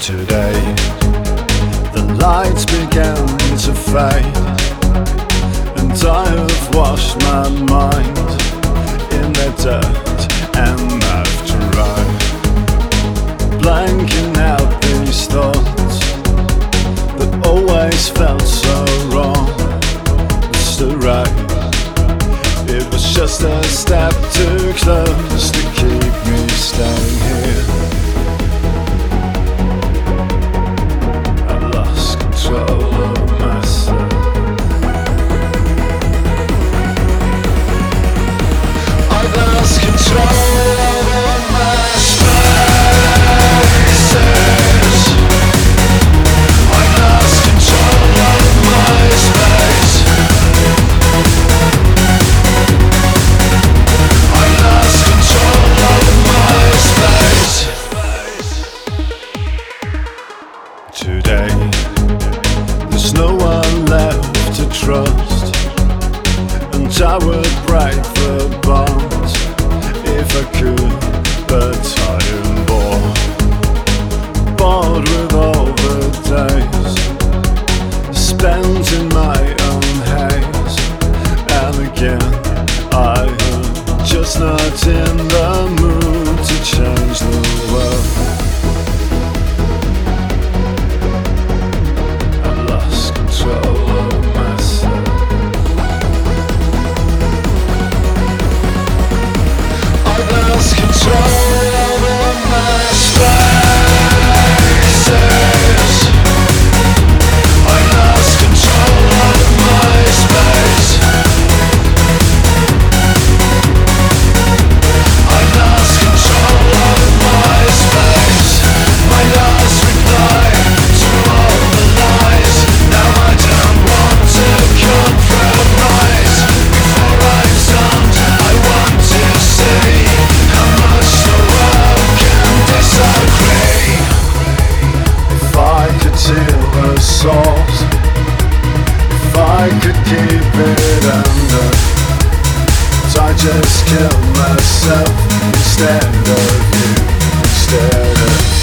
Today, the lights began to fade, and I have washed my mind in the dirt and I've tried blanking out these thoughts that always felt so wrong. It's the right. It was just a step too close to keep me staying here. Today, there's no one left to trust, and I would break the bonds if I could, but I am bored with all the days spent in my own haze. And again, I am just not in the mood to change the world. If I could keep it under, but I just kill myself instead of you, instead of